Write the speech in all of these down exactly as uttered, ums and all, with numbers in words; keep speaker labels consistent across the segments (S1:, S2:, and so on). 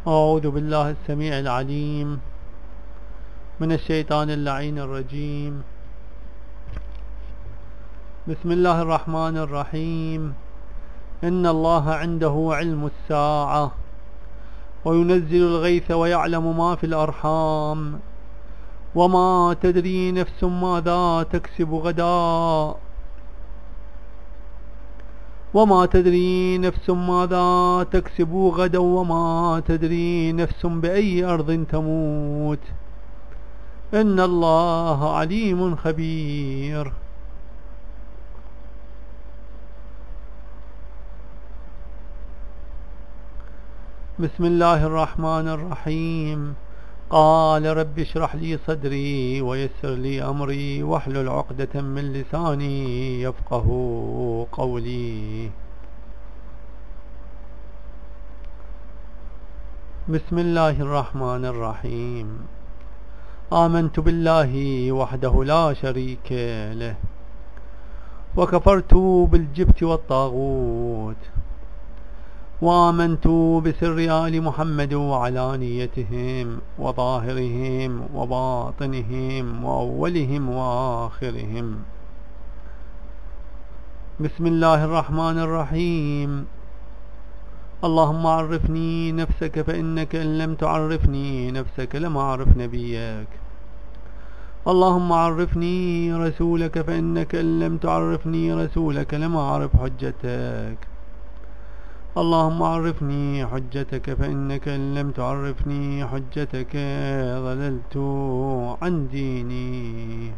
S1: أعوذ بالله السميع العليم من الشيطان اللعين الرجيم. بسم الله الرحمن الرحيم. إن الله عنده علم الساعة وينزل الغيث ويعلم ما في الأرحام وما تدري نفس ماذا تكسب غدا وما تدري نفس ماذا تكسب غدا وما تدري نفس بأي أرض تموت إن الله عليم خبير. بسم الله الرحمن الرحيم. قال رب اشرح لي صدري ويسر لي أمري واحلل عقدة من لساني يفقه قولي. بسم الله الرحمن الرحيم. آمنت بالله وحده لا شريك له وكفرت بالجبت والطاغوت وآمنت بسر آل محمد وعلانيتهم وظاهرهم وباطنهم وأولهم وآخرهم. بسم الله الرحمن الرحيم. اللهم عرفني نفسك فإنك إن لم تعرفني نفسك لم أعرف نبيك. اللهم عرفني رسولك فإنك إن لم تعرفني رسولك لم أعرف حجتك. اللهم عرفني حجتك فإنك إن لم تعرفني حجتك ضللت عن ديني.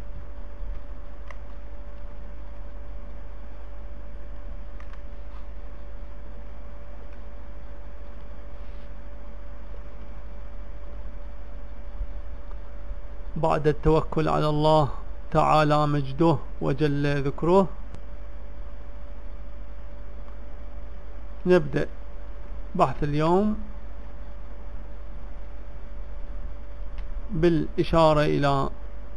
S1: بعد التوكل على الله تعالى مجده وجل ذكره نبدأ بحث اليوم بالإشارة إلى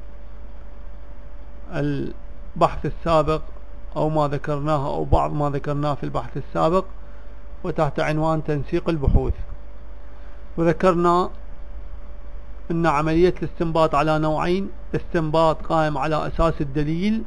S1: البحث السابق أو ما ذكرناه أو بعض ما ذكرناه في البحث السابق وتحت عنوان تنسيق البحوث. وذكرنا أن عملية الاستنباط على نوعين: استنباط قائم على أساس الدليل،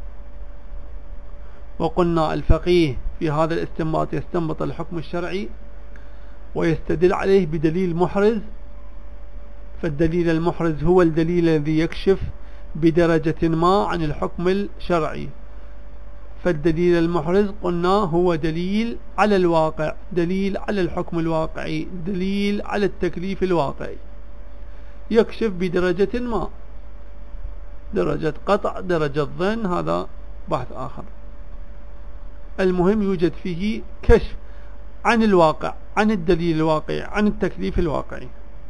S1: وقلنا الفقيه في هذا الاستنباط يستنبط الحكم الشرعي ويستدل عليه بدليل محرز، فالدليل المحرز هو الدليل الذي يكشف بدرجة ما عن الحكم الشرعي. فالدليل المحرز قلنا هو دليل على الواقع، دليل على الحكم الواقعي، دليل على التكليف الواقعي، يكشف بدرجة ما، درجة قطع، درجة ظن، هذا بحث آخر. المهم يوجد فيه كشف عن الواقع، عن الدليل الواقعي، عن التكليف الواقعي.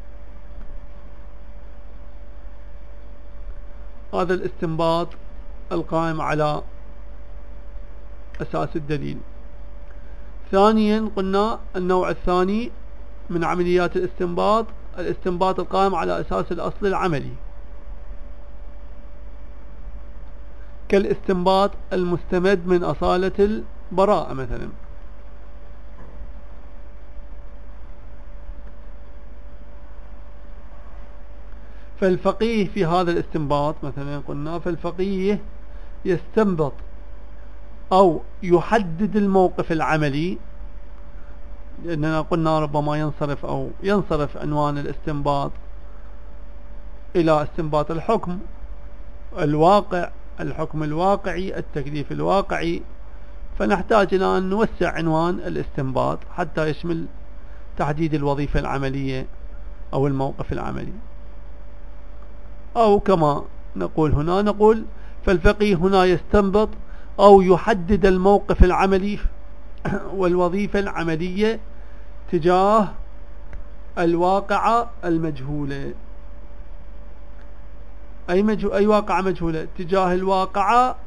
S1: هذا الاستنباط القائم على أساس الدليل. ثانيا قلنا النوع الثاني من عمليات الاستنباط الاستنباط القائم على أساس الأصل العملي، كالاستنباط المستمد من أصالة البراءة مثلا. فالفقيه في هذا الاستنباط مثلا قلنا فالفقيه يستنبط أو يحدد الموقف العملي، لأننا قلنا ربما ينصرف أو ينصرف عنوان الاستنباط إلى استنباط الحكم الواقع، الحكم الواقعي، التكليف الواقعي، فنحتاج إلى أن نوسع عنوان الاستنباط حتى يشمل تحديد الوظيفة العملية أو الموقف العملي. أو كما نقول هنا نقول فالفقيه هنا يستنبط أو يحدد الموقف العملي والوظيفة العملية تجاه الواقعة المجهولة. أي, مجهو أي واقعة مجهولة؟ تجاه الواقعة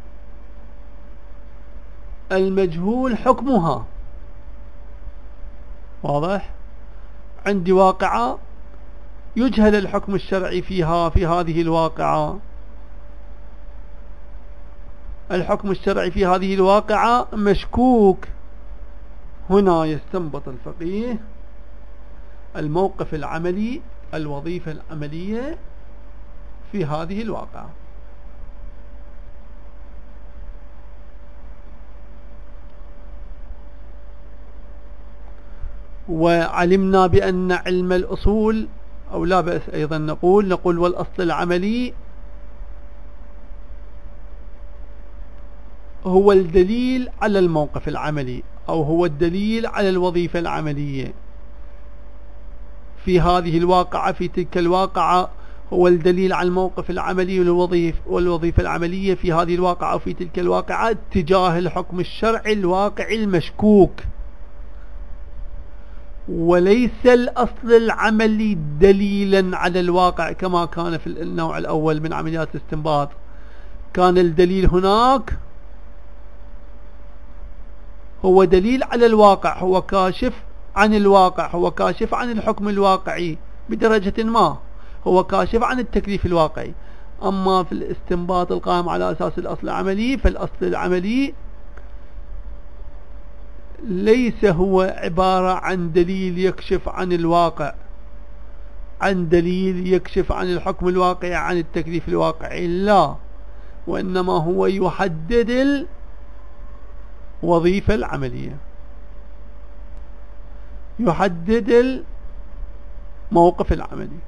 S1: المجهول حكمها. واضح؟ عندي واقعة يجهل الحكم الشرعي فيها، في هذه الواقعة الحكم الشرعي في هذه الواقعة مشكوك. هنا يستنبط الفقيه الموقف العملي، الوظيفة العملية في هذه الواقعة. وعلمنا بأن علم الأصول، أو لا بأس أيضا نقول نقول والأصل العملي هو الدليل على الموقف العملي، أو هو الدليل على الوظيفة العملية في هذه الواقعة. في تلك الواقعة هو الدليل على الموقف العملي والوظيفة والوظيفة العملية في هذه الواقعة أو في تلك الواقعة اتجاه الحكم الشرعي الواقعي المشكوك، وليس الأصل العملي دليلا على الواقع كما كان في النوع الأول من عمليات الاستنباط. كان الدليل هناك هو دليل على الواقع، هو كاشف عن الواقع، هو كاشف عن الحكم الواقعي بدرجة ما، هو كاشف عن التكليف الواقعي. أما في الاستنباط القائم على أساس الأصل العملي، فالأصل العملي ليس هو عبارة عن دليل يكشف عن الواقع، عن دليل يكشف عن الحكم الواقعي، عن التكليف الواقعي، لا، وإنما هو يحدد الوظيفة العملية، يحدد الموقف العملي.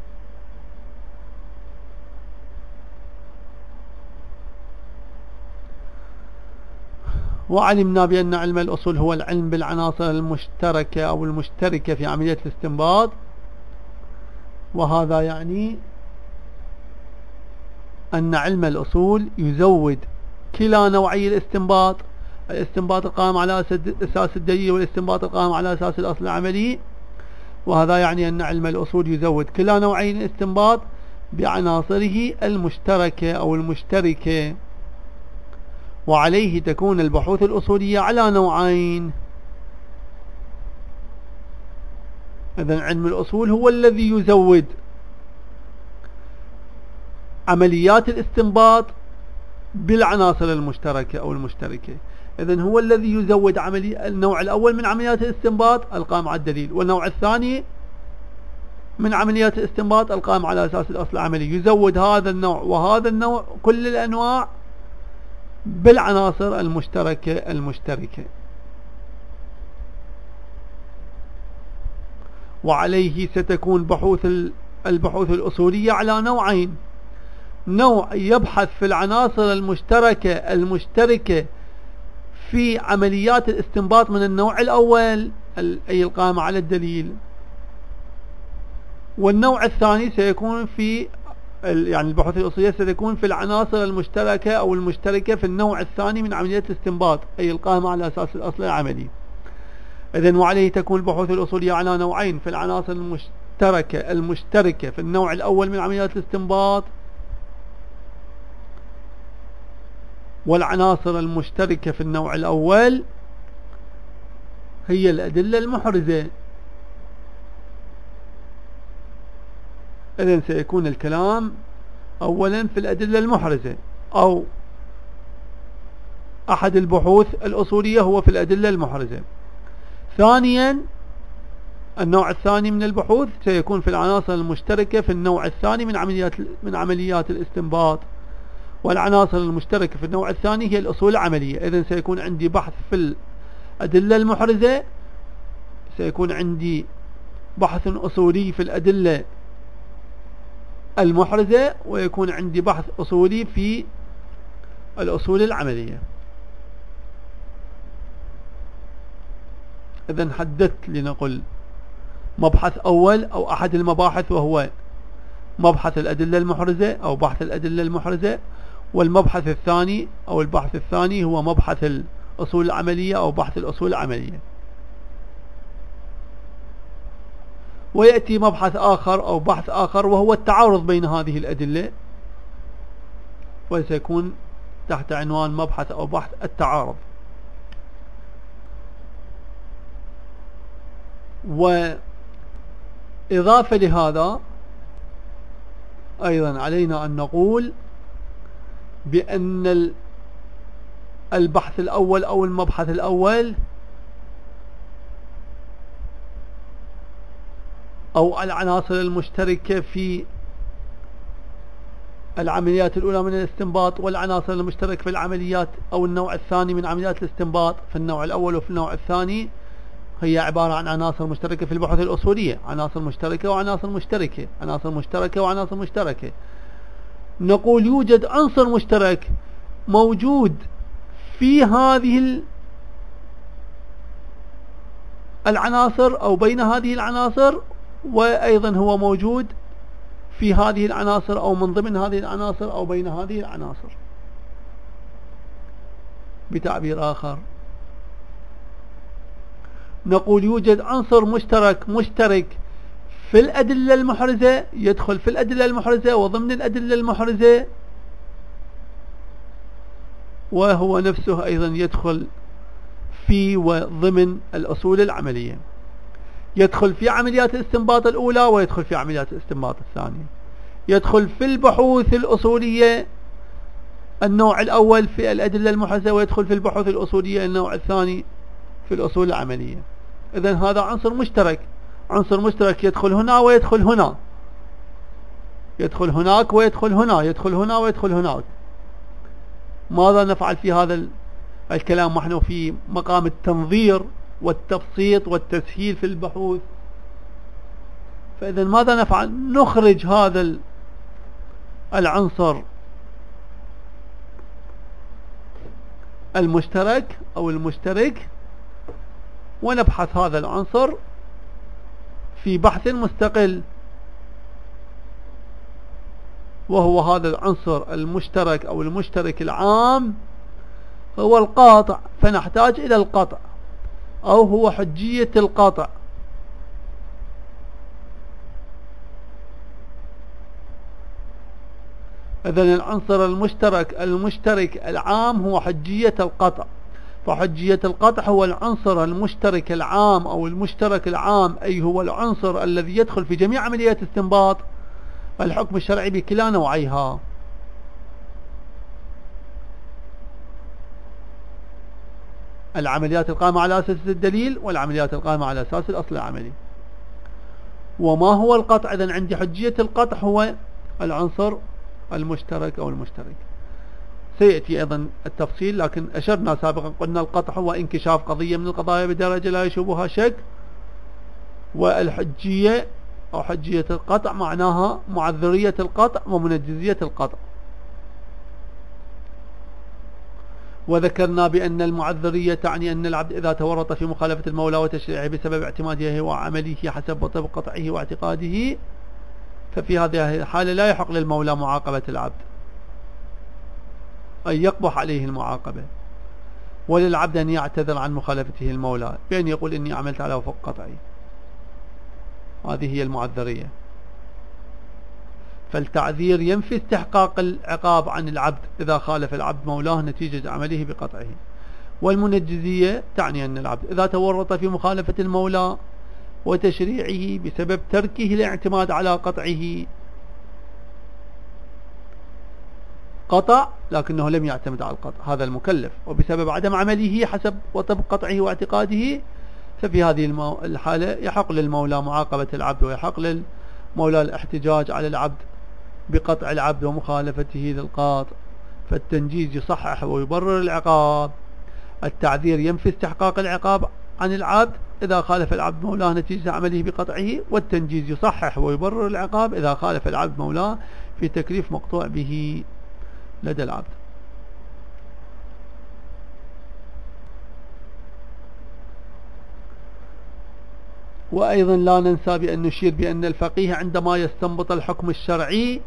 S1: وعلمنا بأن علم الأصول هو العلم بالعناصر المشتركة أو المشتركة في عملية الاستنباط، وهذا يعني أن علم الأصول يزود كلا نوعي الاستنباط، الاستنباط القائم على أساس الدليل والاستنباط القائم على أساس الأصل العملي. وهذا يعني أن علم الأصول يزود كلا نوعي الاستنباط بعناصره المشتركة أو المشتركة، وعليه تكون البحوث الأصولية على نوعين. إذن علم الأصول هو الذي يزود عمليات الاستنباط بالعناصر المشتركة أو المشتركة. إذن هو الذي يزود عملي النوع الأول من عمليات الاستنباط القائم على الدليل، والنوع الثاني من عمليات الاستنباط القائم على أساس الأصل العملي، يزود هذا النوع وهذا النوع كل الأنواع بالعناصر المشتركة المشتركة. وعليه ستكون بحوث البحوث الأصولية على نوعين: نوع يبحث في العناصر المشتركة المشتركة في عمليات الاستنباط من النوع الأول أي القائمة على الدليل، والنوع الثاني سيكون في يعني البحوث الأصولية ستكون في العناصر المشتركة أو المشتركة في النوع الثاني من عمليات الاستنباط أي القائمة على أساس الأصل العملي. إذن وعليه تكون البحوث الأصولية على نوعين: في العناصر المشتركة المشتركة في النوع الأول من عمليات الاستنباط، والعناصر المشتركة في النوع الأول هي الأدلة المحرزة. إذن سيكون الكلام أولا في الأدلة المحرزة، أو أحد البحوث الأصولية هو في الأدلة المحرزة. ثانيا النوع الثاني من البحوث سيكون في العناصر المشتركة في النوع الثاني من عمليات من عمليات الاستنباط، والعناصر المشتركة في النوع الثاني هي الأصول العملية. إذن سيكون عندي بحث في الأدلة المحرزة، سيكون عندي بحث أصولي في الأدلة المحرزة، ويكون عندي بحث أصولي في الأصول العملية. إذن حددت لنقل مبحث أول أو أحد المباحث، وهو مبحث الأدلة المحرزة أو بحث الأدلة المحرزة، والمبحث الثاني أو البحث الثاني هو مبحث الأصول العملية أو بحث الأصول العملية. ويأتي مبحث آخر أو بحث آخر وهو التعارض بين هذه الأدلة، وسيكون تحت عنوان مبحث أو بحث التعارض. وإضافة لهذا أيضا علينا أن نقول بأن البحث الأول أو المبحث الأول أو العناصر المشتركة في العمليات الأولى من الاستنباط، والعناصر المشتركة في العمليات أو النوع الثاني من عمليات الاستنباط. في النوع الأول وفي النوع الثاني هي عبارة عن عناصر مشتركة في البحوث الأصولية، عناصر مشتركة وعناصر مشتركة، عناصر مشتركة وعناصر مشتركة. نقول يوجد عنصر مشترك موجود في هذه العناصر أو بين هذه العناصر، وأيضا هو موجود في هذه العناصر أو من ضمن هذه العناصر أو بين هذه العناصر. بتعبير آخر نقول يوجد عنصر مشترك مشترك في الأدلة المحرزة، يدخل في الأدلة المحرزة وضمن الأدلة المحرزة، وهو نفسه أيضا يدخل في وضمن الأصول العملية، يدخل في عمليات الاستنباط الأولى ويدخل في عمليات الاستنباط الثانية، يدخل في البحوث الأصولية النوع الأول في الأدلة المحرزة، ويدخل في البحوث الأصولية النوع الثاني في الأصول العملية. إذن هذا عنصر مشترك، عنصر مشترك يدخل هنا ويدخل هنا، يدخل هناك ويدخل هنا، يدخل هنا ويدخل هناك. ماذا نفعل في هذا الكلام؟ نحن في مقام التنظير والتبسيط والتسهيل في البحوث. فإذا ماذا نفعل؟ نخرج هذا العنصر المشترك أو المشترك ونبحث هذا العنصر في بحث مستقل، وهو هذا العنصر المشترك أو المشترك العام هو القاطع، فنحتاج إلى القطع أو هو حجية القطع. إذن العنصر المشترك المشترك العام هو حجية القطع، فحجية القطع هو العنصر المشترك العام أو المشترك العام، أي هو العنصر الذي يدخل في جميع عمليات استنباط الحكم الشرعي بكلا نوعيها. العمليات القائمة على أساس الدليل والعمليات القائمة على أساس الأصل العملي. وما هو القطع؟ إذن عندي حجية القطع هو العنصر المشترك أو المشترك. سيأتي أيضا التفصيل، لكن أشرنا سابقا قلنا القطع هو انكشاف قضية من القضايا بدرجة لا يشوبها شك، والحجية أو حجية القطع معناها معذرية القطع ومنجزية القطع. وذكرنا بأن المعذرية تعني أن العبد إذا تورط في مخالفة المولى وتشريعه بسبب اعتماده وعمله حسب وطبق قطعه واعتقاده، ففي هذه الحالة لا يحق للمولى معاقبة العبد، أي يقبح عليه المعاقبة، وللعبد أن يعتذر عن مخالفته المولى بأن يقول إني عملت على وفق قطعي. هذه هي المعذرية. فالتعذير ينفي استحقاق العقاب عن العبد إذا خالف العبد مولاه نتيجة عمله بقطعه. والمنجزية تعني أن العبد إذا تورط في مخالفة المولى وتشريعه بسبب تركه الاعتماد على قطعه، قطع لكنه لم يعتمد على القطع هذا المكلف، وبسبب عدم عمله حسب وطبق قطعه واعتقاده، ففي هذه الحالة يحق للمولى معاقبة العبد، ويحق للمولى الاحتجاج على العبد بقطع العبد ومخالفته للقاطع. فالتنجيز يصحح ويبرر العقاب، التعذير ينفي استحقاق العقاب عن العبد إذا خالف العبد مولاه نتيجة عمله بقطعه، والتنجيز يصحح ويبرر العقاب إذا خالف العبد مولاه في تكليف مقطوع به لدى العبد. وأيضا لا ننسى بأن نشير بأن الفقيه عندما يستنبط الحكم الشرعي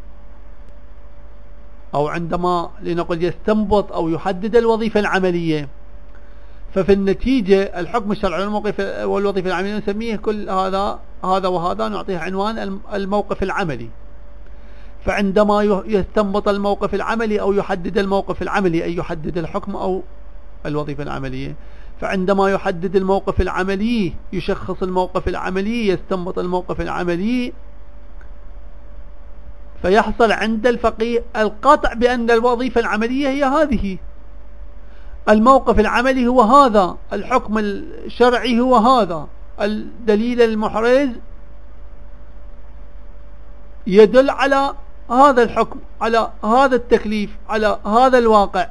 S1: أو عندما لنقل يستنبط أو يحدد الوظيفة العملية، ففي النتيجة الحكم الشرعي والموقف والوظيفة العملية نسميه كل هذا هذا وهذا نعطيه عنوان الموقف العملي. فعندما يستنبط الموقف العملي أو يحدد الموقف العملي، أي يحدد الحكم أو الوظيفة العملية، فعندما يحدد الموقف العملي يشخص الموقف العملي، يستنبط الموقف العملي، فيحصل عند الفقيه القطع بأن الوظيفة العملية هي هذه، الموقف العملي هو هذا، الحكم الشرعي هو هذا، الدليل المحرز يدل على هذا الحكم، على هذا التكليف، على هذا الواقع،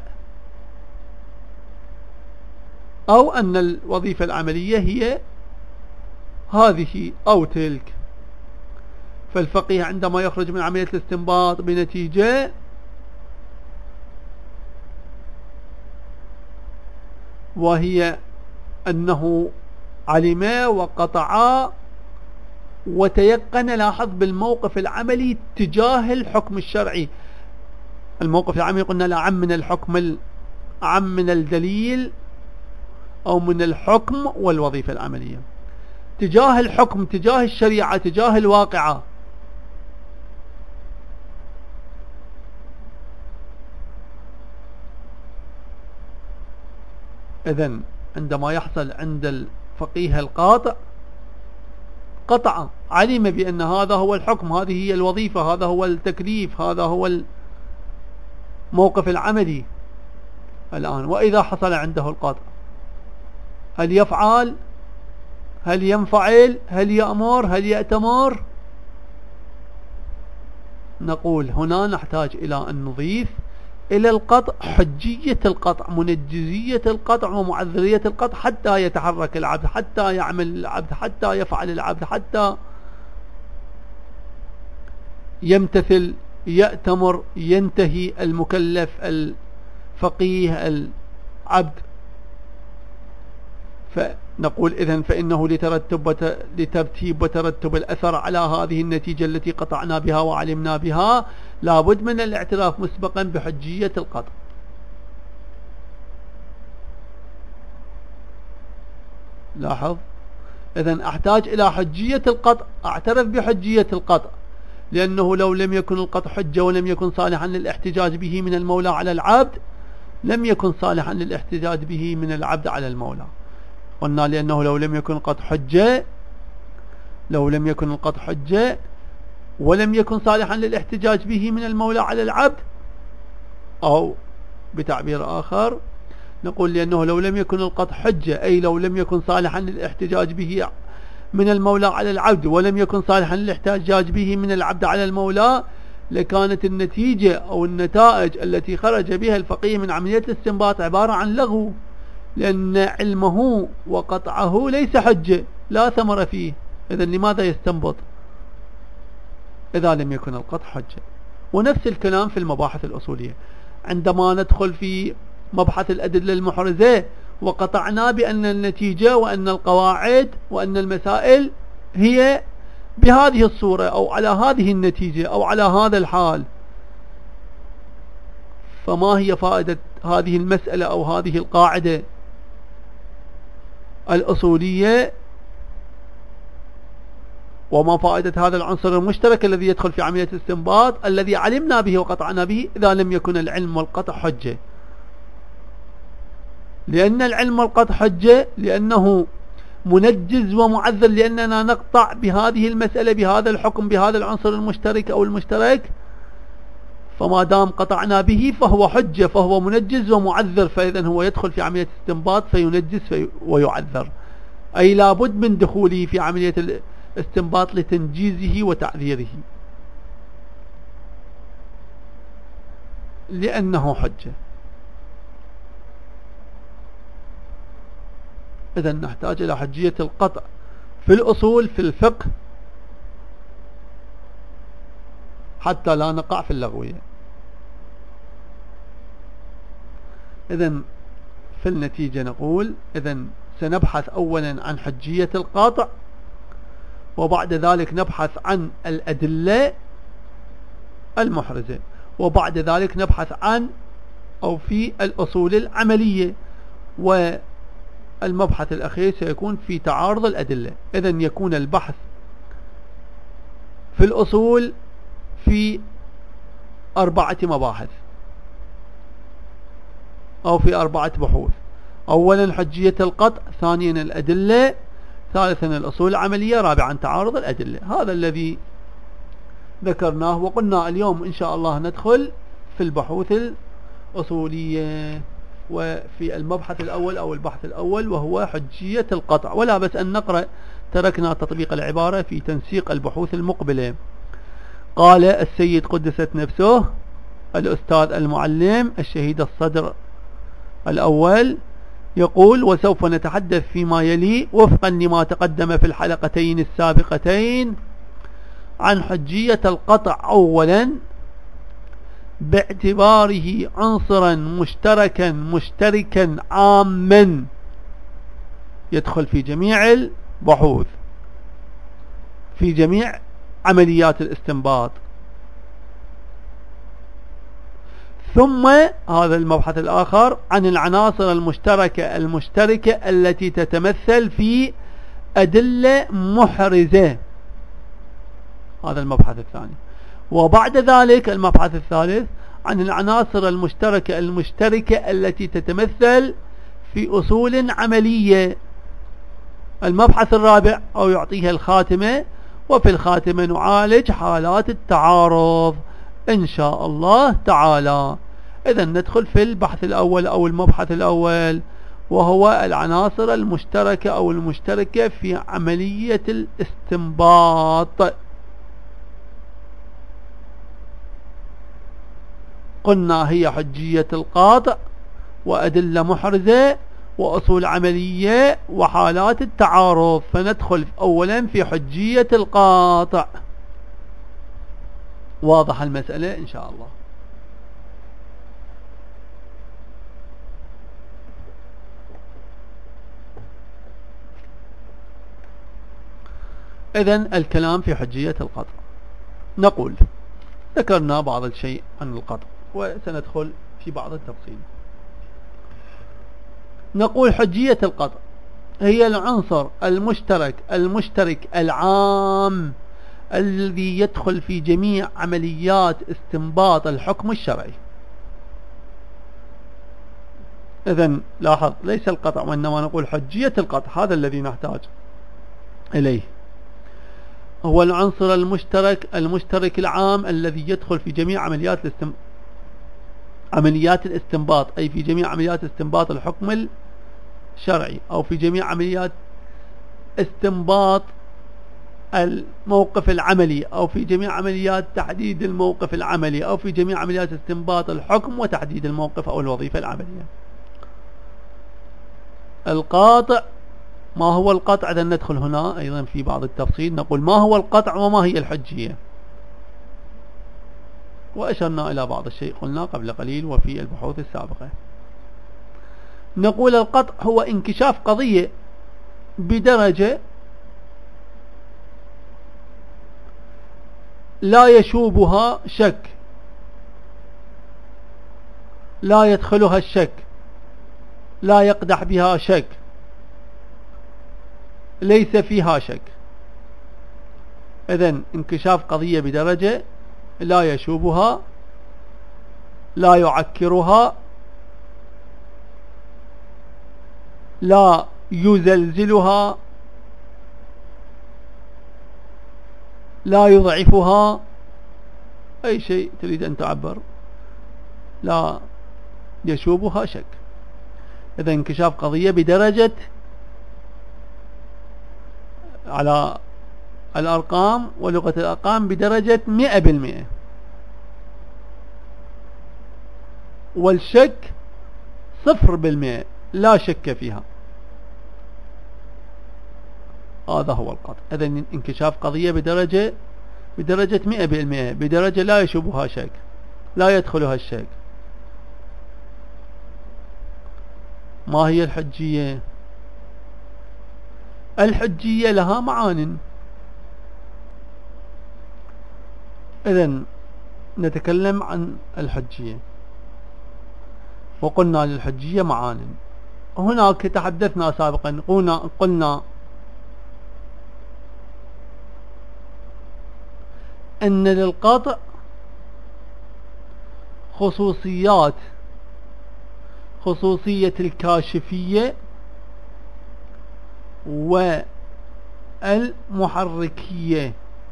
S1: أو أن الوظيفة العملية هي هذه أو تلك. فالفقيه عندما يخرج من عملية الاستنباط بنتيجة وهي أنه علم وقطع وتيقن، لاحظ، بالموقف العملي تجاه الحكم الشرعي. الموقف العملي قلنا لا عم من الحكم، عم من الدليل أو من الحكم والوظيفة العملية، تجاه الحكم، تجاه الشريعة، تجاه الواقعة. إذن عندما يحصل عند الفقيه القاطع قطع، علم بأن هذا هو الحكم، هذه هي الوظيفة، هذا هو التكليف، هذا هو الموقف العملي الآن. وإذا حصل عنده القطع، هل يفعل؟ هل ينفعل؟ هل يأمر؟ هل يأتمر؟ نقول هنا نحتاج إلى أن نضيف إلى القطع حجية القطع، منجزية القطع ومعذرية القطع، حتى يتحرك العبد، حتى يعمل العبد، حتى يفعل العبد، حتى يمتثل، يأتمر، ينتهي المكلف الفقيه العبد. فنقول إذن فإنه لترتب لترتيب وترتب الأثر على هذه النتيجة التي قطعنا بها وعلمنا بها، لابد من الاعتراف مسبقا بحجية القطع. لاحظ، إذن أحتاج إلى حجية القطع، أعترف بحجية القطع، لأنه لو لم يكن القطع حجة ولم يكن صالحا للاحتجاج به من المولى على العبد، لم يكن صالحا للاحتجاج به من العبد على المولى. قلنا لأنه لو لم يكن القطع حجة، لو لم يكن القطع حجة ولم يكن صالحا للاحتجاج به من المولى على العبد، أو بتعبير آخر نقول لأنه لو لم يكن القطع حجة، أي لو لم يكن صالحا للاحتجاج به من المولى على العبد ولم يكن صالحا للاحتجاج به من العبد على المولى، لكانت النتيجة أو النتائج التي خرج بها الفقيه من عملية الاستنباط عبارة عن لغو، لأن علمه وقطعه ليس حجة، لا ثمر فيه. إذن لماذا يستنبط إذا لم يكن القطع حجة؟ ونفس الكلام في المباحث الأصولية، عندما ندخل في مبحث الأدلة المحرزة وقطعنا بأن النتيجة وأن القواعد وأن المسائل هي بهذه الصورة أو على هذه النتيجة أو على هذا الحال، فما هي فائدة هذه المسألة أو هذه القاعدة الأصولية؟ وما فائدة هذا العنصر المشترك الذي يدخل في عملية الاستنباط الذي علمنا به وقطعنا به إذا لم يكن العلم والقطع حجة؟ لأن العلم والقطع حجة، لأنه منجز ومعذر، لأننا نقطع بهذه المسألة، بهذا الحكم، بهذا العنصر المشترك أو المشترك، فما دام قطعنا به فهو حجة، فهو منجز ومعذر، فإذا هو يدخل في عملية الاستنباط فينجز في ويعذر، أي لابد من دخوله في عملية الاستنباط لتنجيزه وتعذيره، لأنه حجة. إذا نحتاج إلى حجية القطع في الأصول في الفقه حتى لا نقع في اللغوية. إذا في النتيجة نقول إذا سنبحث أولا عن حجية القاطع، وبعد ذلك نبحث عن الأدلة المحرزة، وبعد ذلك نبحث عن أو في الأصول العملية، والمبحث الأخير سيكون في تعارض الأدلة. إذا يكون البحث في الأصول في أربعة مباحث أو في أربعة بحوث: أولا حجية القطع، ثانيا الأدلة، ثالثا الأصول العملية، رابعا تعارض الأدلة. هذا الذي ذكرناه، وقلنا اليوم إن شاء الله ندخل في البحوث الأصولية وفي المبحث الأول أو البحث الأول وهو حجية القطع. ولا بس أن نقرأ، تركنا تطبيق العبارة في تنسيق البحوث المقبلة. قال السيد قدست نفسه الأستاذ المعلم الشهيد الصدر الأول يقول: وسوف نتحدث فيما يلي وفقا لما تقدم في الحلقتين السابقتين عن حجية القطع أولا باعتباره عنصرا مشتركا مشتركا عاما يدخل في جميع البحوث في جميع عمليات الاستنباط. ثم هذا المبحث الآخر عن العناصر المشتركة المشتركة التي تتمثل في أدلة محرزة، هذا المبحث الثاني. وبعد ذلك المبحث الثالث عن العناصر المشتركة المشتركة التي تتمثل في أصول عملية. المبحث الرابع أو يعطيها الخاتمة، وفي الخاتمة نعالج حالات التعارض إن شاء الله تعالى. إذن ندخل في البحث الأول أو المبحث الأول، وهو العناصر المشتركة أو المشتركة في عملية الاستنباط. قلنا هي حجية القاطع وأدلة محرزة وأصول عملية وحالات التعارض. فندخل أولا في حجية القاطع. واضح المسألة إن شاء الله. إذن الكلام في حجية القطع. نقول ذكرنا بعض الشيء عن القطع وسندخل في بعض التفصيل. نقول حجية القطع هي العنصر المشترك المشترك العام الذي يدخل في جميع عمليات استنباط الحكم الشرعي. إذن لاحظ ليس القطع وإنما نقول حجية القطع، هذا الذي نحتاج إليه. هو العنصر المشترك المشترك العام الذي يدخل في جميع عمليات الاستم... عمليات الاستنباط، أي في جميع عمليات استنباط الحكم الشرعي، أو في جميع عمليات استنباط الموقف العملي، أو في جميع عمليات تحديد الموقف العملي، أو في جميع عمليات استنباط الحكم وتحديد الموقف أو الوظيفة العملية. القاطع، ما هو القطع؟ إذا ندخل هنا أيضا في بعض التفصيل. نقول ما هو القطع وما هي الحجية، وأشرنا إلى بعض الشيء قلنا قبل قليل وفي البحوث السابقة. نقول القطع هو انكشاف قضية بدرجة لا يشوبها شك، لا يدخلها الشك، لا يقدح بها شك، ليس فيها شك. إذن انكشاف قضية بدرجة لا يشوبها، لا يعكرها، لا يزلزلها، لا يضعفها، أي شيء تريد أن تعبر، لا يشوبها شك. إذا انكشاف قضية بدرجة على الأرقام ولغة الأرقام بدرجة مئة بالمئة، والشك صفر بالمئة لا شك فيها. هذا هو القطع. إذا انكشاف قضية بدرجة بدرجة مئة بالمئة، بدرجة لا يشوبها شك، لا يدخلها الشك. ما هي الحجية؟ الحجية لها معان. إذن نتكلم عن الحجية، وقلنا للحجية معان. هناك تحدثنا سابقا، قلنا, قلنا أن للقطع خصوصيات، خصوصية الكاشفية والمحركية.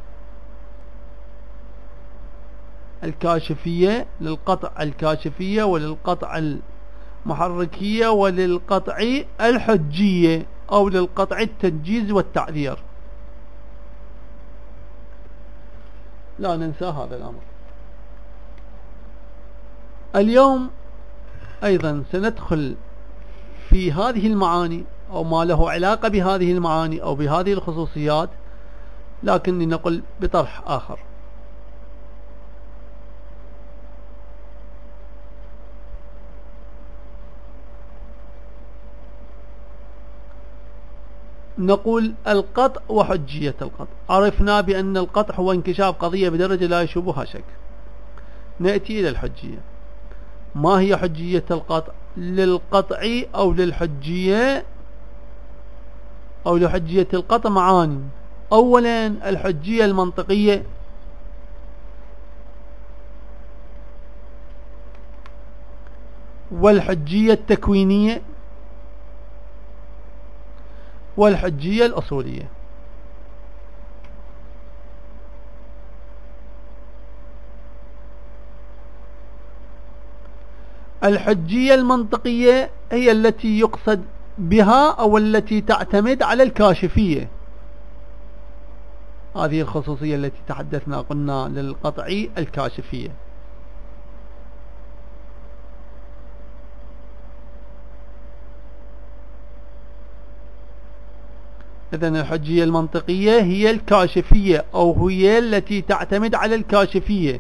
S1: الكاشفية للقطع الكاشفية، وللقطع المحركية، وللقطع الحجية أو للقطع التنجيز والتعذير. لا ننسى هذا الأمر. اليوم أيضا سندخل في هذه المعاني أو ما له علاقة بهذه المعاني أو بهذه الخصوصيات، لكني نقول بطرح آخر. نقول القطع وحجية القطع. عرفنا بأن القطع هو انكشاف قضية بدرجة لا يشوبها شك. نأتي إلى الحجية. ما هي حجية القطع؟ للقطع أو للحجية أو لحجية القطع معاني. أولا الحجية المنطقية، والحجية التكوينية، والحجية الأصولية. الحجية المنطقية هي التي يقصد بها أو التي تعتمد على الكاشفية. هذه الخصوصية التي تحدثنا قلنا للقطع الكاشفية. إذن الحجية المنطقية هي الكاشفية أو هي التي تعتمد على الكاشفية.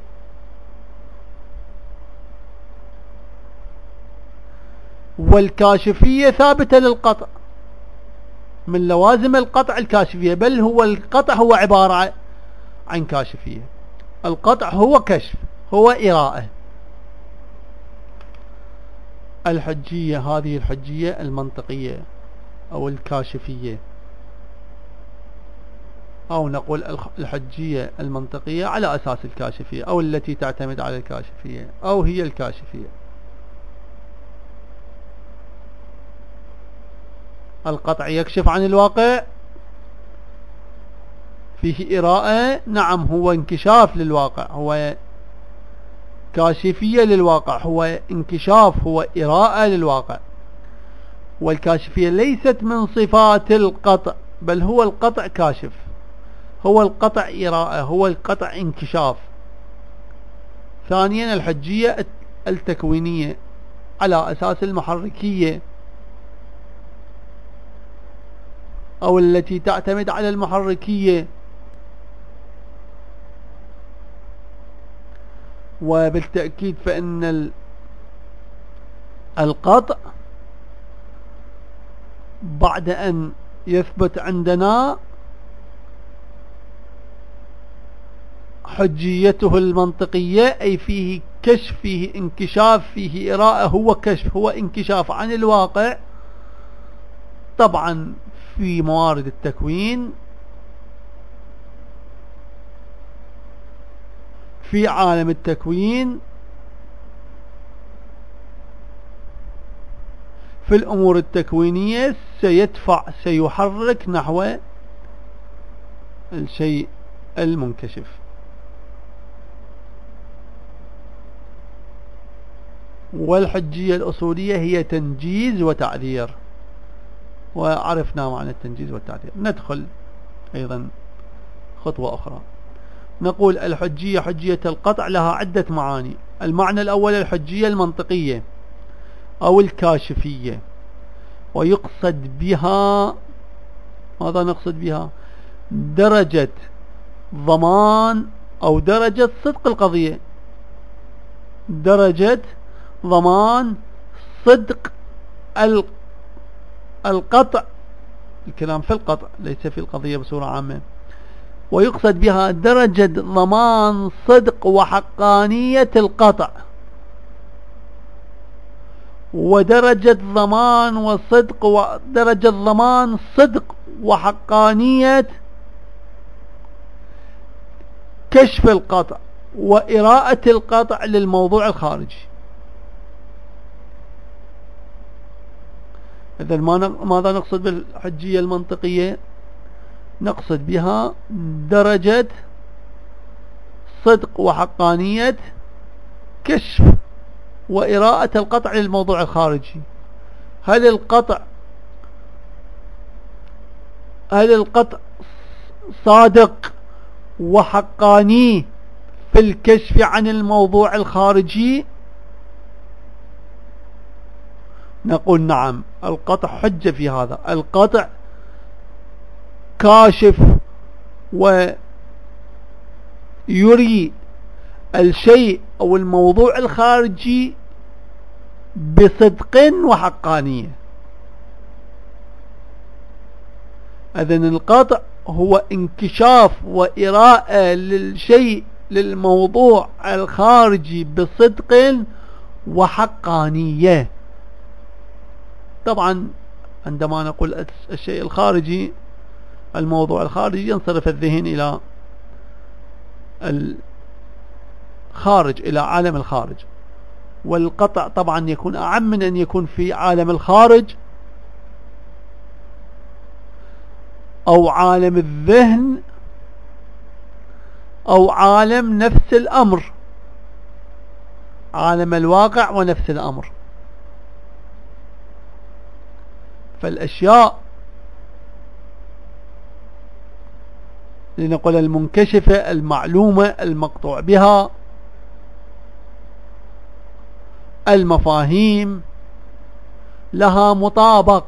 S1: والكاشفية ثابتة للقطع، من لوازم القطع الكاشفية، بل هو القطع هو عبارة عن كاشفية. القطع هو كشف، هو إراءة. الحجية هذه الحجية المنطقية أو الكاشفية، أو نقول الحجية المنطقية على أساس الكاشفية أو التي تعتمد على الكاشفية أو هي الكاشفية. القطع يكشف عن الواقع، فيه إراءة، نعم هو انكشاف للواقع، هو كاشفية للواقع، هو انكشاف، هو إراءة للواقع. والكاشفية ليست من صفات القطع، بل هو القطع كاشف، هو القطع إراءة، هو القطع انكشاف. ثانيا الحجية التكوينية على أساس المحركية أو التي تعتمد على المحركية. وبالتأكيد فإن القطع بعد أن يثبت عندنا حجيته المنطقية، أي فيه كشف، فيه انكشاف، فيه إراءة، هو كشف، هو انكشاف عن الواقع. طبعا في موارد التكوين، في عالم التكوين، في الأمور التكوينية سيدفع، سيحرك نحو الشيء المنكشف. والحجية الأصولية هي تنجيز وتعذير، وعرفنا معنى التنجيز والتعذير. ندخل أيضا خطوة أخرى. نقول الحجية حجية القطع لها عدة معاني. المعنى الأول الحجية المنطقية أو الكاشفية، ويقصد بها، ماذا نقصد بها؟ درجة ضمان أو درجة صدق القضية، درجة ضمان صدق القطع، الكلام في القطع ليس في القضية بصورة عامة. ويقصد بها درجة ضمان صدق وحقانية القطع، ودرجة ضمان وصدق ودرجة ضمان صدق وحقانية كشف القطع وإراءة القطع للموضوع الخارجي. إذن ماذا نقصد بالحجية المنطقية؟ نقصد بها درجة صدق وحقانية كشف وإراءة القطع للموضوع الخارجي. هل القطع هل القطع صادق وحقاني في الكشف عن الموضوع الخارجي؟ نقول نعم، القطع حجة في هذا. القطع كاشف ويري الشيء أو الموضوع الخارجي بصدق وحقانية. إذن القطع هو انكشاف وإراءة للشيء للموضوع الخارجي بصدق وحقانية. طبعا عندما نقول الشيء الخارجي الموضوع الخارجي ينصرف الذهن إلى الخارج، إلى عالم الخارج، والقطع طبعا يكون أعم من أن يكون في عالم الخارج أو عالم الذهن أو عالم نفس الأمر، عالم الواقع ونفس الأمر. فالأشياء لنقول المنكشفة المعلومة المقطوع بها، المفاهيم لها مطابق،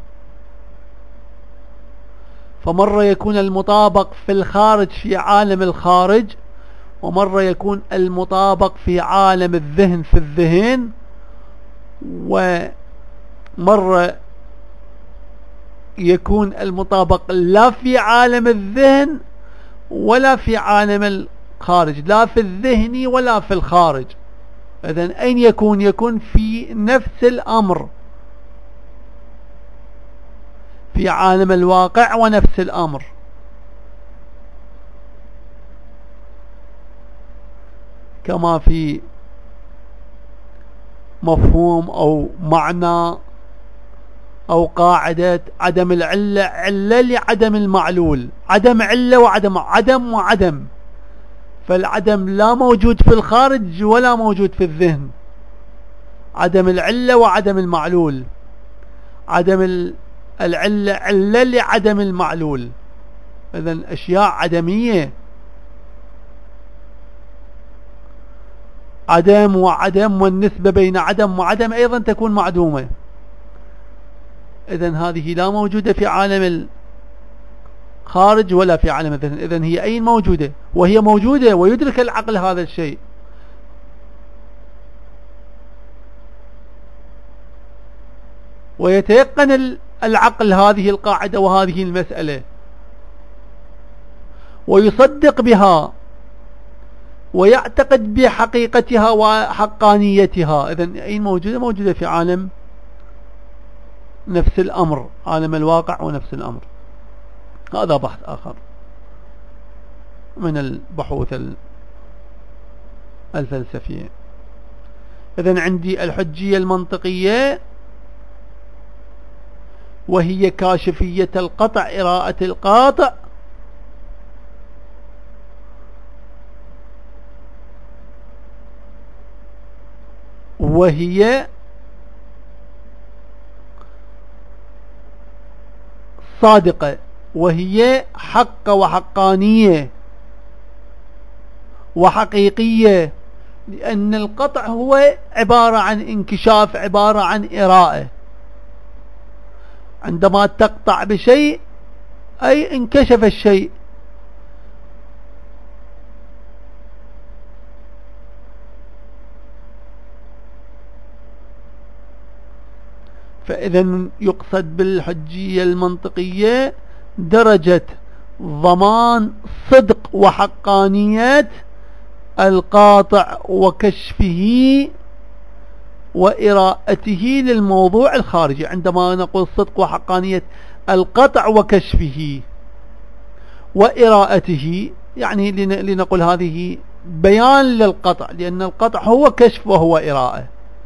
S1: فمرة يكون المطابق في الخارج في عالم الخارج، ومرة يكون المطابق في عالم الذهن في الذهن، ومرة يكون المطابق لا في عالم الذهن ولا في عالم الخارج، لا في الذهن ولا في الخارج. إذن أين يكون؟ يكون في نفس الأمر، في عالم الواقع ونفس الأمر. كما في مفهوم أو معنى أو قاعدة عدم العلة علة لعدم المعلول، عدم علة وعدم عدم وعدم، فالعدم لا موجود في الخارج ولا موجود في الذهن، عدم العلة وعدم المعلول، عدم العلة علة لعدم المعلول. إذن أشياء عدمية، عدم وعدم، والنسبة بين عدم وعدم أيضا تكون معدومة. إذن هذه لا موجودة في عالم الخارج ولا في عالم الذهن. إذن هي أين موجودة؟ وهي موجودة ويدرك العقل هذا الشيء. ويتيقن العقل هذه القاعدة وهذه المسألة ويصدق بها ويعتقد بحقيقتها وحقانيتها. إذن أين موجودة؟ موجودة في عالم نفس الأمر، عالم الواقع ونفس الأمر. هذا بحث آخر من البحوث الفلسفية. إذن عندي الحجية المنطقية وهي كاشفية القطع، إراءة القاطع، وهي صادقة، وهي حق وحقانية وحقيقية، لأن القطع هو عبارة عن انكشاف، عبارة عن إراءة. عندما تقطع بشيء أي انكشف الشيء. فإذا يقصد بالحجية المنطقية درجة ضمان صدق وحقانية القاطع وكشفه وإراءته للموضوع الخارجي. عندما نقول صدق وحقانية القطع وكشفه وإراءته، يعني لنقول هذه بيان للقطع، لأن القطع هو كشف وهو إراءة.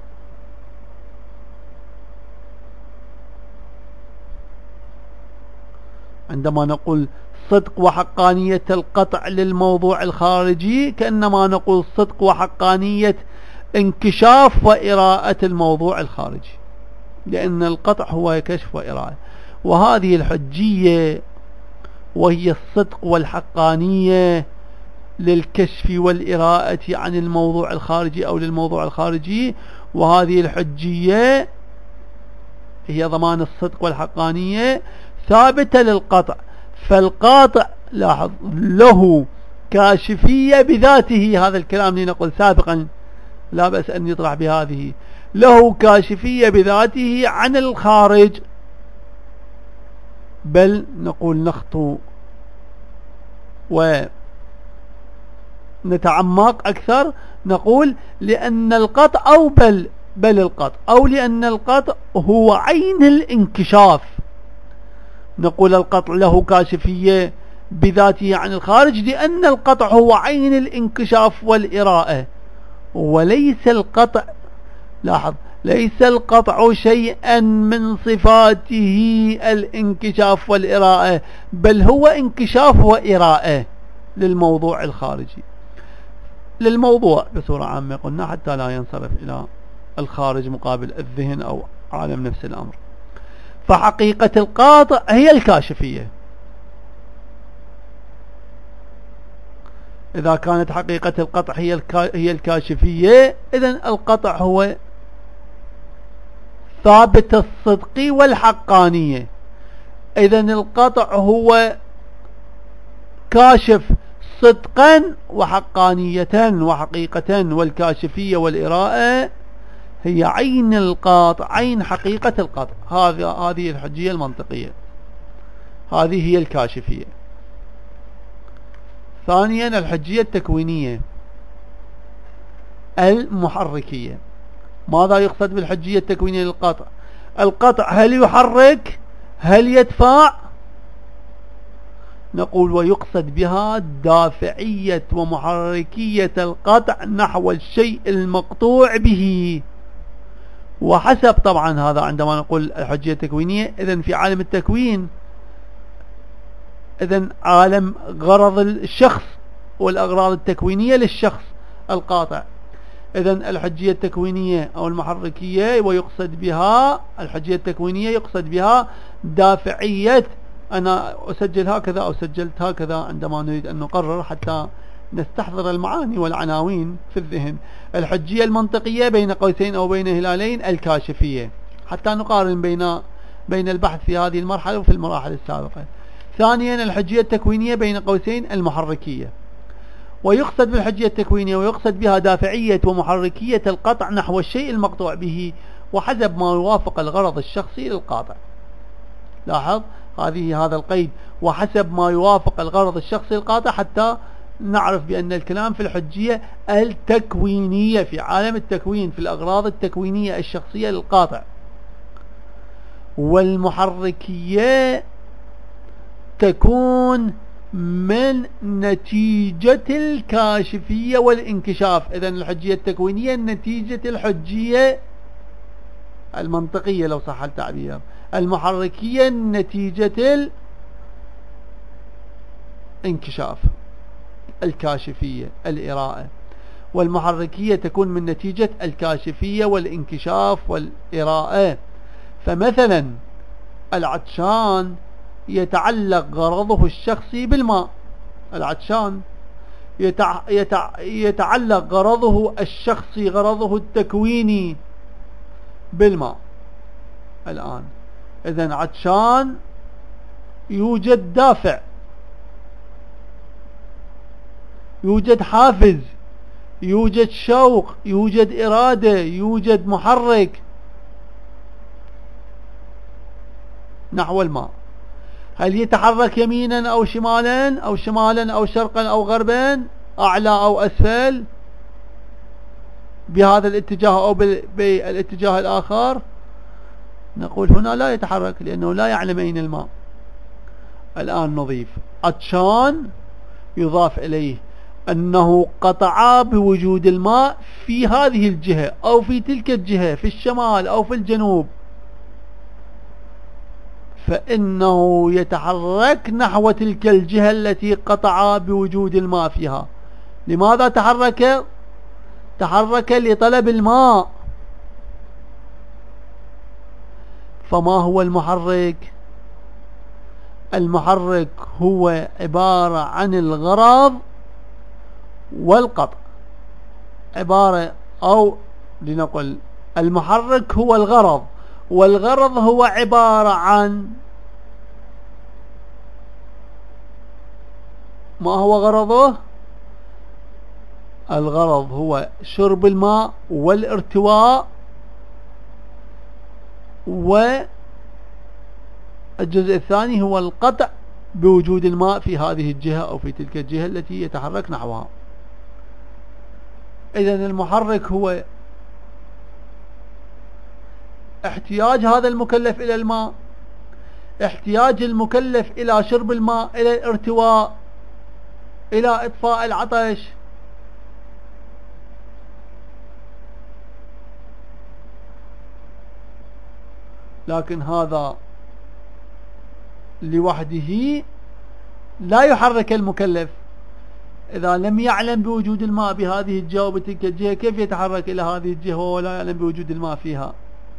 S1: عندما نقول صدق وحقانية القطع للموضوع الخارجي كأنما نقول صدق وحقانية انكشاف وإراءة الموضوع الخارجي، لأن القطع هو كشف وإراءة. وهذه الحجية وهي الصدق والحقانية للكشف والإراءة عن الموضوع الخارجي أو للموضوع الخارجي. وهذه الحجية هي ضمان الصدق والحقانية ثابتة للقطع. فالقاطع لاحظ له كاشفية بذاته، هذا الكلام لنقل سابقا لا بأس أن يطرح بهذه، له كاشفية بذاته عن الخارج. بل نقول نخطو ونتعمق أكثر، نقول لأن القطع أو بل بل القطع أو لأن القطع هو عين الانكشاف. نقول القطع له كاشفية بذاته عن الخارج لأن القطع هو عين الانكشاف والإراءة، وليس القطع، لاحظ، ليس القطع شيئا من صفاته الانكشاف والإراءة، بل هو انكشاف وإراءة للموضوع الخارجي، للموضوع بصورة عامة قلنا، حتى لا ينصرف إلى الخارج مقابل الذهن أو عالم نفس الأمر. فحقيقة القاطع هي الكاشفية. إذا كانت حقيقة القطع هي الكا هي الكاشفية، إذن القطع هو ثابت الصدق والحقانية. إذن القطع هو كاشف صدقا وحقانية وحقيقة، والكاشفية والإراءة هي عين القاطع، عين حقيقة القطع. هذه هذه الحجية المنطقية، هذه هي الكاشفية. ثانيا الحجية التكوينية المحركية. ماذا يقصد بالحجية التكوينية للقطع؟ القطع هل يحرك؟ هل يدفع؟ نقول ويقصد بها دافعية ومحركية القطع نحو الشيء المقطوع به. وحسب طبعا هذا عندما نقول الحجية التكوينية، إذن في عالم التكوين، إذن عالم غرض الشخص والأغراض التكوينية للشخص القاطع. إذن الحجية التكوينية أو المحركية ويقصد بها الحجية التكوينية يقصد بها دافعية، أنا أسجل هكذا أو سجلت هكذا عندما نريد أن نقرر حتى نستحضر المعاني والعناوين في الذهن. الحجية المنطقية بين قوسين أو بين هلالين الكاشفية، حتى نقارن بين بين البحث في هذه المرحلة وفي المراحل السابقة. ثانيا الحجية التكوينية بين قوسين المحركية. ويقصد بالحجية التكوينية ويقصد بها دافعية ومحركية القطع نحو الشيء المقطوع به وحسب ما يوافق الغرض الشخصي للقاطع. لاحظ هذه هذا القيد، وحسب ما يوافق الغرض الشخصي للقاطع، حتى نعرف بأن الكلام في الحجية التكوينية في عالم التكوين، في الأغراض التكوينية الشخصية للقاطع. والمحركية تكون من نتيجة الكاشفية والانكشاف. إذن الحجية التكوينية نتيجة الحجية المنطقية لو صح التعبير. المحركية نتيجة الانكشاف، الكاشفية، الإراءة. والمحركية تكون من نتيجة الكاشفية والانكشاف والإراءة. فمثلا العطشان يتعلق غرضه الشخصي بالماء، العطشان يتع... يتع... يتعلق غرضه الشخصي، غرضه التكويني بالماء. الآن إذن عطشان يوجد دافع، يوجد حافز، يوجد شوق، يوجد إرادة، يوجد محرك نحو الماء. هل يتحرك يمينا أو شمالا أو شمالا أو شرقا أو غربا، أعلى أو أسفل، بهذا الاتجاه أو بالاتجاه الآخر؟ نقول هنا لا يتحرك لأنه لا يعلم أين الماء. الآن نضيف عطشان يضاف إليه أنه قطع بوجود الماء في هذه الجهة أو في تلك الجهة، في الشمال أو في الجنوب، فإنه يتحرك نحو تلك الجهة التي قطع بوجود الماء فيها. لماذا تحرك؟ تحرك لطلب الماء. فما هو المحرك؟ المحرك هو عبارة عن الغرض والقطع عبارة، أو لنقل المحرك هو الغرض، والغرض هو عبارة عن ما هو غرضه؟ الغرض هو شرب الماء والارتواء، والجزء الثاني هو القطع بوجود الماء في هذه الجهة أو في تلك الجهة التي يتحرك نحوها. إذن المحرك هو احتياج هذا المكلف إلى الماء، احتياج المكلف إلى شرب الماء، إلى الارتواء، إلى إطفاء العطش. لكن هذا لوحده لا يحرك المكلف. إذا لم يعلم بوجود الماء بهذه الجهة وبتلك الجهة كيف يتحرك إلى هذه الجهة وهو لا يعلم بوجود الماء فيها؟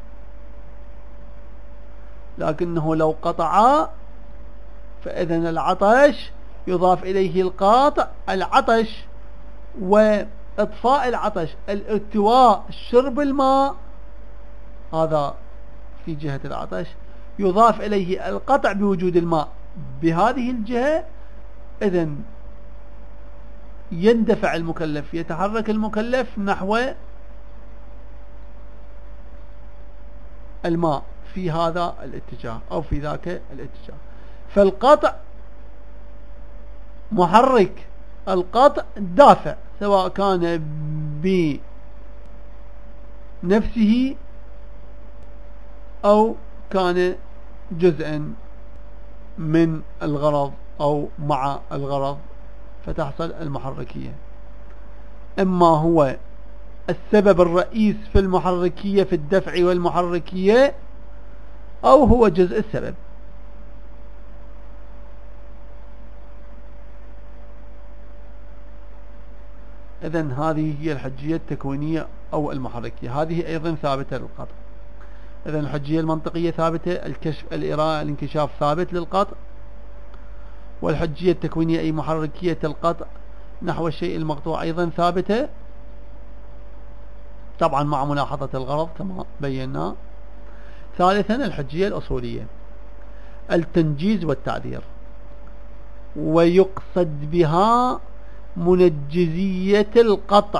S1: لكنه لو قطع فإذن العطش يضاف إليه القاطع، العطش وإطفاء العطش، الارتواء، شرب الماء، هذا في جهة العطش، يضاف إليه القطع بوجود الماء بهذه الجهة. إذن يندفع المكلف، يتحرك المكلف نحو الماء في هذا الاتجاه أو في ذاك الاتجاه. فالقطع محرك، القطع دافع، سواء كان بنفسه أو كان جزءا من الغرض أو مع الغرض، فتحصل المحركية. إما هو السبب الرئيس في المحركية في الدفع والمحركية، أو هو جزء السبب. إذن هذه هي الحجية التكوينية أو المحركية، هذه أيضا ثابتة للقطع. إذن الحجية المنطقية ثابتة، الكشف، الإراءة، الانكشاف ثابت للقطع. والحجية التكوينية أي محركية القطع نحو الشيء المقطوع أيضا ثابتة، طبعا مع ملاحظة الغرض كما بينا. ثالثا الحجية الأصولية، التنجيز والتعذير، ويقصد بها منجزية القطع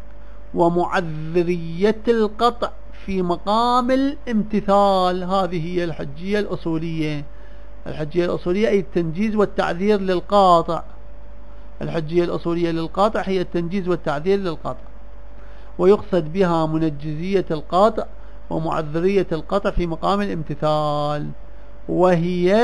S1: ومعذرية القطع في مقام الامتثال. هذه هي الحجية الأصولية. الحجية الأصولية أي التنجيز والتعذير للقاطع. الحجية الأصولية للقاطع هي التنجيز والتعذير للقاطع، ويقصد بها منجزية القاطع ومعذرية القطع في مقام الامتثال. وهي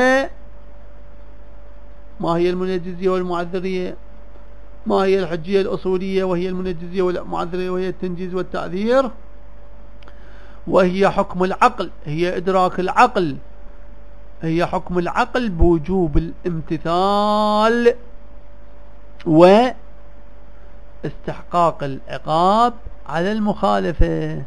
S1: ما هي المنجزية والمعذرية؟ ما هي الحجية الأصولية وهي المنجزية والمعذرية وهي التنجيز والتعذير؟ وهي حكم العقل، هي إدراك العقل، هي حكم العقل بوجوب الامتثال واستحقاق العقاب على المخالفة.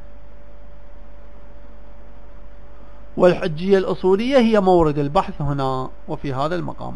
S1: والحجية الأصولية هي مورد البحث هنا وفي هذا المقام.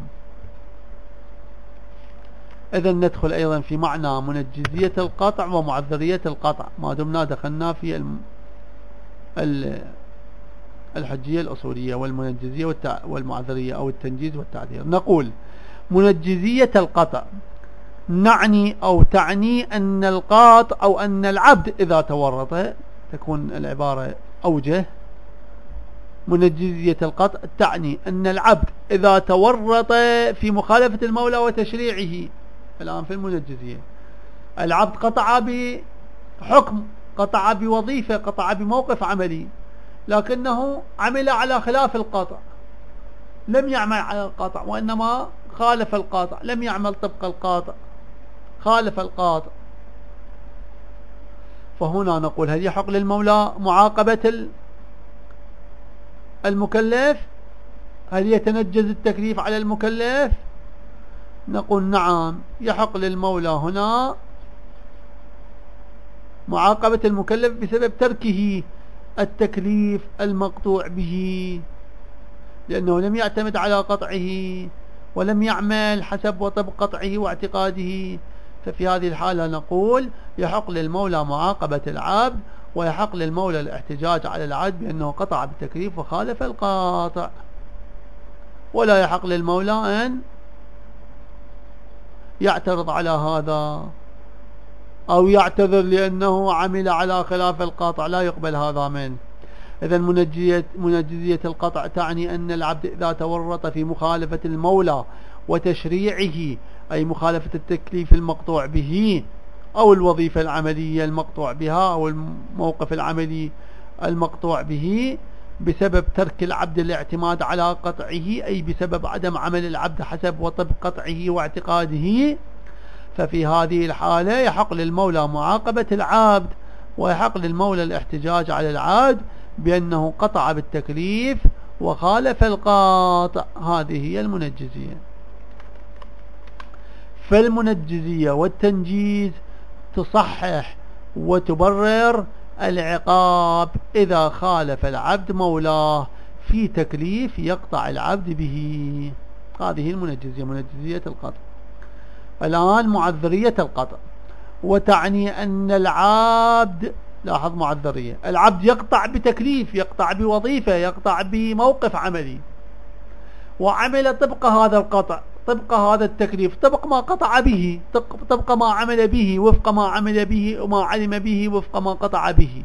S1: إذن ندخل أيضا في معنى منجزية القطع ومعذرية القطع، ما دمنا دخلنا في الم... ال... الحجية الأصولية والمنجزية والتع... والمعذرية أو التنجيز والتعذير. نقول منجزية القطع نعني أو تعني أن القاطع أو أن العبد إذا تورط، تكون العبارة أوجه. منجزية القطع تعني أن العبد إذا تورط في مخالفة المولى وتشريعه. الآن في المنجزية العبد قطع بحكم، قطع بوظيفة، قطع بموقف عملي، لكنه عمل على خلاف القاطع، لم يعمل على القاطع وإنما خالف القاطع، لم يعمل طبق القاطع، خالف القاطع. فهنا نقول هل يحق للمولى معاقبة المكلف؟ هل يتنجز التكليف على المكلف؟ نقول نعم، يحق للمولى هنا معاقبة المكلف بسبب تركه التكليف المقطوع به، لأنه لم يعتمد على قطعه ولم يعمل حسب وطبق قطعه واعتقاده، ففي هذه الحالة نقول يحق للمولى معاقبة العبد، ويحق للمولى الاحتجاج على العبد بأنه قطع بالتكليف وخالف القاطع، ولا يحق للمولى أن يعترض على هذا أو يعتذر لأنه عمل على خلاف القاطع، لا يقبل هذا منه. إذن منجزية, منجزية القطع تعني أن العبد إذا تورط في مخالفة المولى وتشريعه، أي مخالفة التكليف المقطوع به أو الوظيفة العملية المقطوع بها أو الموقف العملي المقطوع به، بسبب ترك العبد الاعتماد على قطعه، أي بسبب عدم عمل العبد حسب وطب قطعه واعتقاده، ففي هذه الحالة يحق للمولى معاقبة العبد، ويحق للمولى الاحتجاج على العبد بأنه قطع بالتكليف وخالف القاطع. هذه هي المنجزية. فالمنجزية والتنجيز تصحح وتبرر العقاب إذا خالف العبد مولاه في تكليف يقطع العبد به. هذه المنجزية، منجزية القطع. الآن معذرية القطع، وتعني أن العبد، لاحظ معذرية، العبد يقطع بتكليف، يقطع بوظيفة، يقطع بموقف عملي، وعمل طبق هذا القطع، طبق هذا التكليف، طبق ما قطع به، طبق ما عمل به، وفق ما عمل به وما علم به، وفق ما قطع به،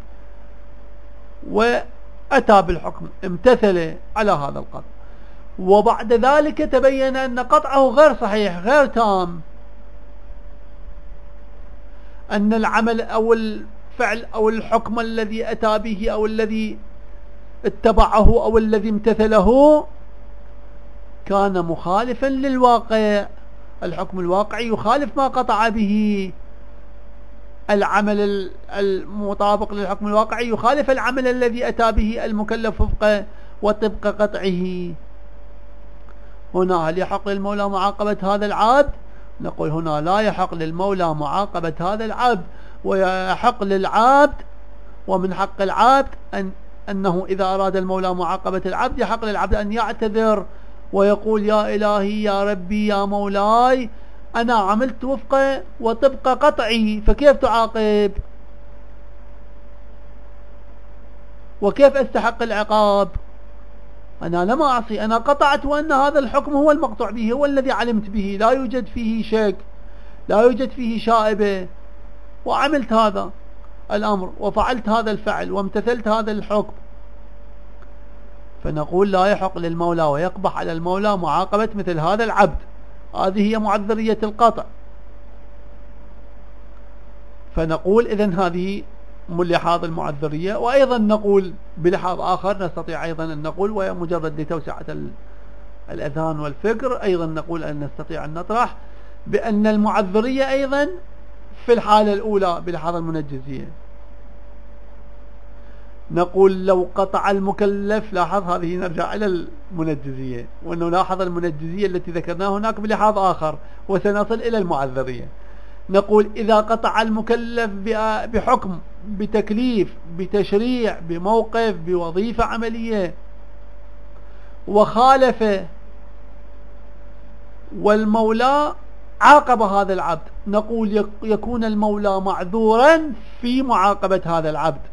S1: وأتى بالحكم، امتثل على هذا القطع، وبعد ذلك تبين أن قطعه غير صحيح، غير تام، أن العمل أو الفعل أو الحكم الذي أتى به أو الذي اتبعه أو الذي امتثله كان مخالفا للواقع، الحكم الواقعي يخالف ما قطع به، العمل المطابق للحكم الواقعي يخالف العمل الذي أتى به المكلف وفق وطبق قطعه. هنا هل يحق للمولى معاقبة هذا العبد؟ نقول هنا لا يحق للمولى معاقبة هذا العبد، ويحق للعبد، ومن حق العبد أن أنه إذا أراد المولى معاقبة العبد يحق للعبد أن يعتذر ويقول يا إلهي يا ربي يا مولاي أنا عملت وفق وطبق قطعي، فكيف تعاقب؟ وكيف أستحق العقاب؟ أنا لم أعصي، أنا قطعت وأن هذا الحكم هو المقطوع به، هو الذي علمت به، لا يوجد فيه شك، لا يوجد فيه شائبة، وعملت هذا الأمر وفعلت هذا الفعل وامتثلت هذا الحكم. فنقول لا يحق للمولى ويقبح على المولى معاقبة مثل هذا العبد. هذه هي معذرية القطع. فنقول إذن هذه ملحاظ المعذرية. وأيضا نقول بلحاظ آخر نستطيع أيضا أن نقول، ومجرد لتوسعة الأذهان والفكر، أيضا نقول أن نستطيع أن نطرح بأن المعذرية أيضا في الحالة الأولى بلحاظ المنجزية، نقول لو قطع المكلف، لاحظ هذه نرجع إلى المنجزية، وأنه لاحظ المنجزية التي ذكرناها هناك بلحاظ آخر، وسنصل إلى المعذرية. نقول إذا قطع المكلف بحكم، بتكليف، بتشريع، بموقف، بوظيفة عملية، وخالف والمولى عاقب هذا العبد، نقول يكون المولى معذورا في معاقبة هذا العبد،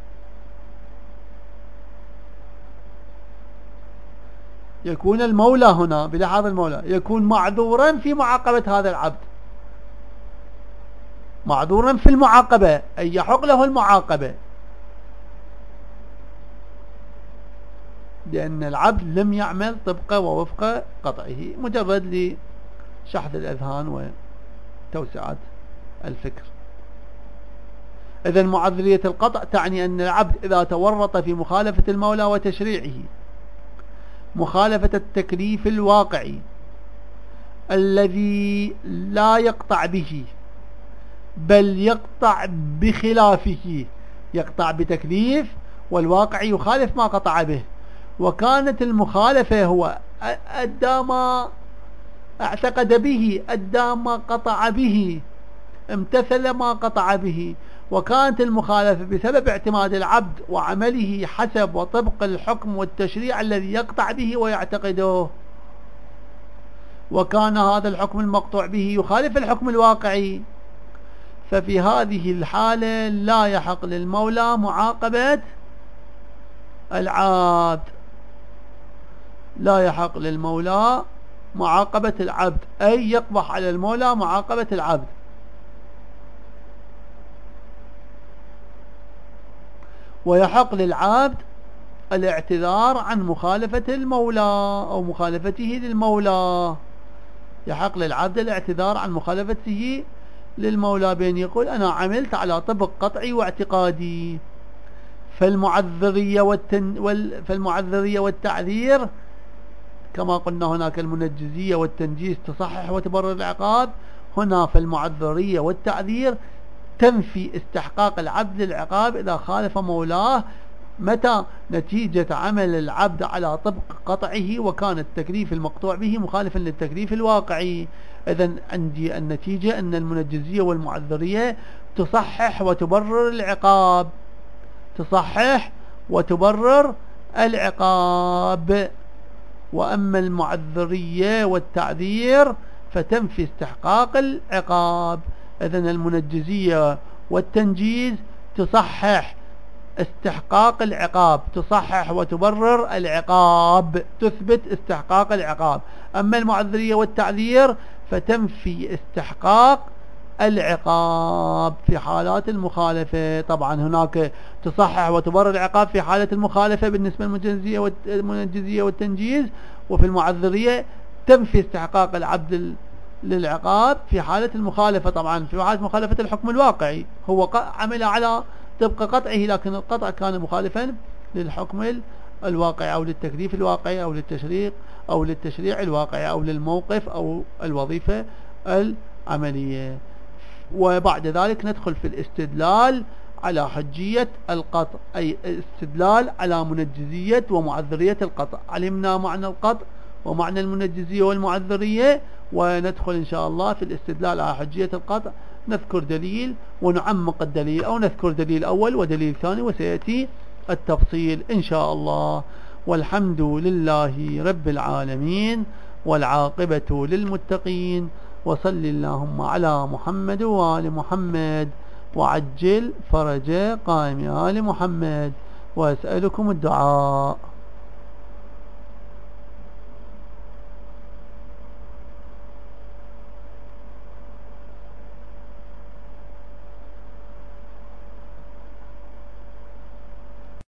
S1: يكون المولى هنا بلحاظ المولى يكون معذورا في معاقبة هذا العبد، معذورا في المعاقبة، أي يحق له المعاقبة، لأن العبد لم يعمل طبق ووفق قطعه، مجرد لشحذ الأذهان وتوسعة الفكر. إذن معذرية القطع تعني أن العبد إذا تورط في مخالفة المولى وتشريعه، مخالفة التكليف الواقعي الذي لا يقطع به بل يقطع بخلافه، يقطع بتكليف والواقع يخالف ما قطع به، وكانت المخالفة هو أدى ما اعتقد به، أدى ما قطع به، امتثل ما قطع به، وكانت المخالفة بسبب اعتماد العبد وعمله حسب وطبق الحكم والتشريع الذي يقطع به ويعتقده، وكان هذا الحكم المقطوع به يخالف الحكم الواقعي، ففي هذه الحالة لا يحق للمولى معاقبة العبد، لا يحق للمولى معاقبة العبد، أي يقبح على المولى معاقبة العبد. ويحق للعبد الاعتذار عن مخالفة المولى أو مخالفته للمولى، يحق للعبد الاعتذار عن مخالفته للمولى بين يقول أنا عملت على طبق قطعي واعتقادي. فالمعذرية والتن وال فالمعذرية والتعذير كما قلنا هناك المنجزية والتنجيز تصحح وتبرر العقاب، هنا فالمعذرية والتعذير تنفي استحقاق العبد للعقاب إذا خالف مولاه متى نتيجة عمل العبد على طبق قطعه وكان التكليف المقطوع به مخالفا للتكليف الواقعي. إذن عندي النتيجة أن المنجزية والمعذرية تصحح وتبرر العقاب، تصحح وتبرر العقاب. وأما المعذرية والتعذير فتنفي استحقاق العقاب. إذن المنجزية والتنجيز تصحح استحقاق العقاب، تصحح وتبرر العقاب، تثبت استحقاق العقاب. أما المعذرية والتعذير فتنفي استحقاق العقاب في حالات المخالفة. طبعا هناك تصحح وتبرر العقاب في حالة المخالفة بالنسبة للمنجزية والتنجيز، وفي المعذرية تنفي استحقاق العبد للعقاب في حالة المخالفة. طبعا في حالة مخالفة الحكم الواقعي هو عمل على طبق قطعه لكن القطع كان مخالفا للحكم الواقعي أو للتكليف الواقعي أو للتشريع أو للتشريع الواقعي أو للموقف أو الوظيفة العملية. وبعد ذلك ندخل في الاستدلال على حجية القطع، أي استدلال على منجزية ومعذرية القطع. علمنا معنى القطع ومعنى المنجزية والمعذرية، وندخل إن شاء الله في الاستدلال على حجية القطع، نذكر دليل ونعمق الدليل أو نذكر دليل أول ودليل ثاني وسيأتي التفصيل إن شاء الله. والحمد لله رب العالمين والعاقبة للمتقين، وصل اللهم على محمد وآل محمد وعجل فرج قائم آل محمد، وأسألكم الدعاء.